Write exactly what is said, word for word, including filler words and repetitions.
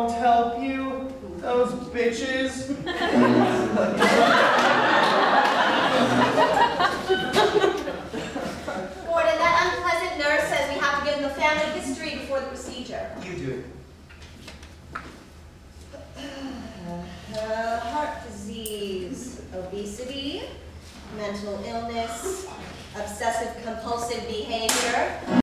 won't help you. Those bitches. Gordon, that unpleasant nurse says we have to give him the family history before the procedure. You do it. Uh, heart disease, obesity, mental illness, obsessive compulsive behavior.